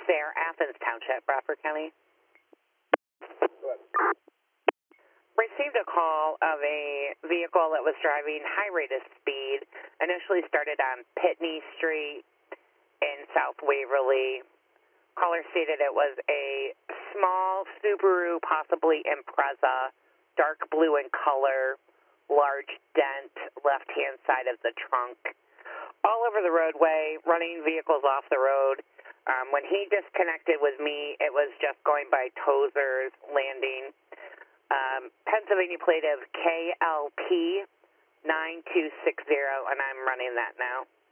Fair, Athens Township, Bradford County. Received a call of a vehicle that was driving high rate of speed. Initially started on Pitney Street in South Waverly. Caller stated it was a small Subaru, possibly Impreza, dark blue in color, large dent, left-hand side of the trunk. All over the roadway, running vehicles off the road. When he disconnected with me, it was just going by Tozer's Landing. Pennsylvania plate of KLP 9260, and I'm running that now.